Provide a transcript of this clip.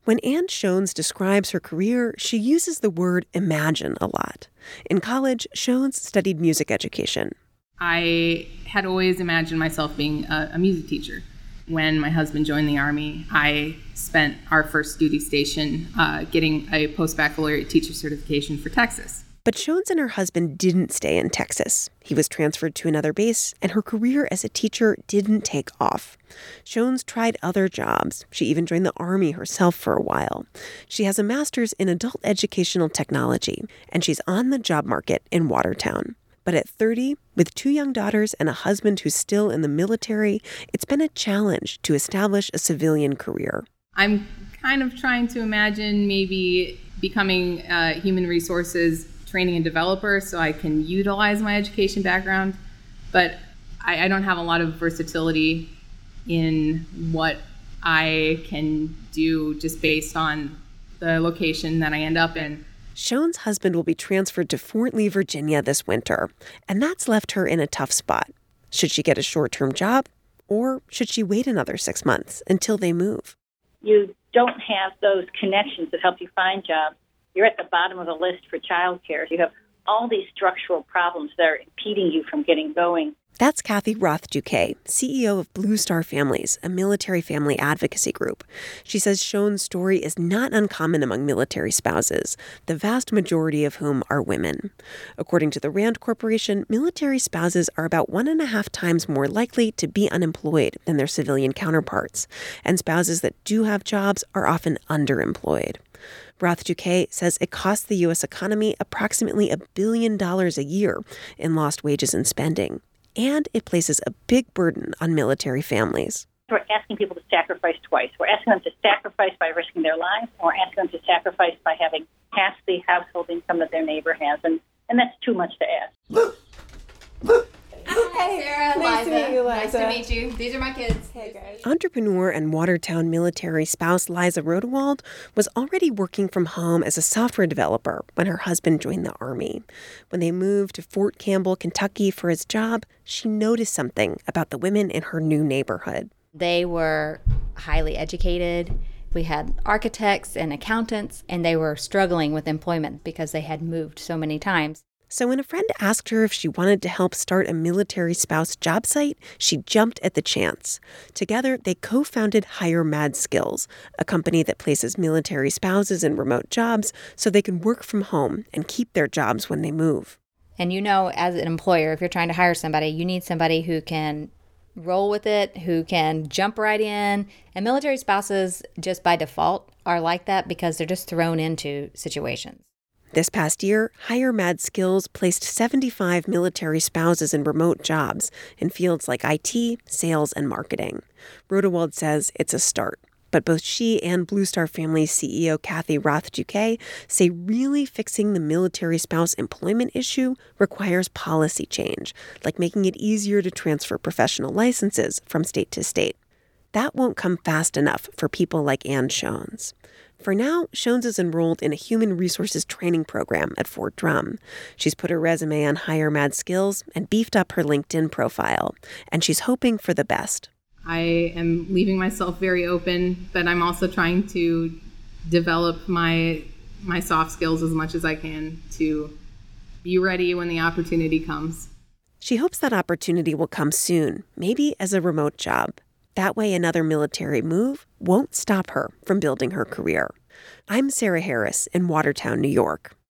When Ann Shones describes her career, she uses the word imagine a lot. In college, Shones studied music education. I had always imagined myself being a music teacher. When my husband joined the Army, I spent our first duty station getting a post-baccalaureate teacher certification for Texas. But Shones and her husband didn't stay in Texas. He was transferred to another base, and her career as a teacher didn't take off. Shones tried other jobs. She even joined the Army herself for a while. She has a master's in adult educational technology, and she's on the job market in Watertown. But at 30, with 2 young daughters and a husband who's still in the military, it's been a challenge to establish a civilian career. I'm kind of trying to imagine maybe becoming human resources training and developer so I can utilize my education background. But I don't have a lot of versatility in what I can do just based on the location that I end up in. Shones' husband will be transferred to Fort Lee, Virginia this winter, and that's left her in a tough spot. Should she get a short-term job, or should she wait another 6 months until they move? You don't have those connections that help you find jobs. You're at the bottom of the list for childcare. You have all these structural problems that are impeding you from getting going. That's Kathy Roth-Duquet, CEO of Blue Star Families, a military family advocacy group. She says Shones' story is not uncommon among military spouses, the vast majority of whom are women. According to the RAND Corporation, military spouses are about 1.5 times more likely to be unemployed than their civilian counterparts, and spouses that do have jobs are often underemployed. Roth-Duquet says it costs the U.S. economy approximately $1 billion a year in lost wages and spending. And it places a big burden on military families. We're asking people to sacrifice twice. We're asking them to sacrifice by risking their lives, and we're asking them to sacrifice by having half the household income that their neighbor has. And that's too much to ask. Hi, Sarah, Nice Liza. to meet you, Liza. Nice to meet you. These are my kids. Hey, guys. Entrepreneur and Watertown military spouse Liza Rodewald was already working from home as a software developer when her husband joined the Army. When they moved to Fort Campbell, Kentucky for his job, she noticed something about the women in her new neighborhood. They were highly educated. We had architects and accountants, and they were struggling with employment because they had moved so many times. So when a friend asked her if she wanted to help start a military spouse job site, she jumped at the chance. Together, they co-founded Hire Mad Skills, a company that places military spouses in remote jobs so they can work from home and keep their jobs when they move. And you know, as an employer, if you're trying to hire somebody, you need somebody who can roll with it, who can jump right in. And military spouses, just by default, are like that because they're just thrown into situations. This past year, Hire Mad Skills placed 75 military spouses in remote jobs in fields like IT, sales, and marketing. Rodewald says it's a start. But both she and Blue Star Families CEO Kathy Roth-Duquet say really fixing the military spouse employment issue requires policy change, like making it easier to transfer professional licenses from state to state. That won't come fast enough for people like Ann Shones. For now, Shones is enrolled in a human resources training program at Fort Drum. She's put her resume on Hire Mad Skills and beefed up her LinkedIn profile. And she's hoping for the best. I am leaving myself very open, but I'm also trying to develop my soft skills as much as I can to be ready when the opportunity comes. She hopes that opportunity will come soon, maybe as a remote job. That way another military move won't stop her from building her career. I'm Sarah Harris in Watertown, New York.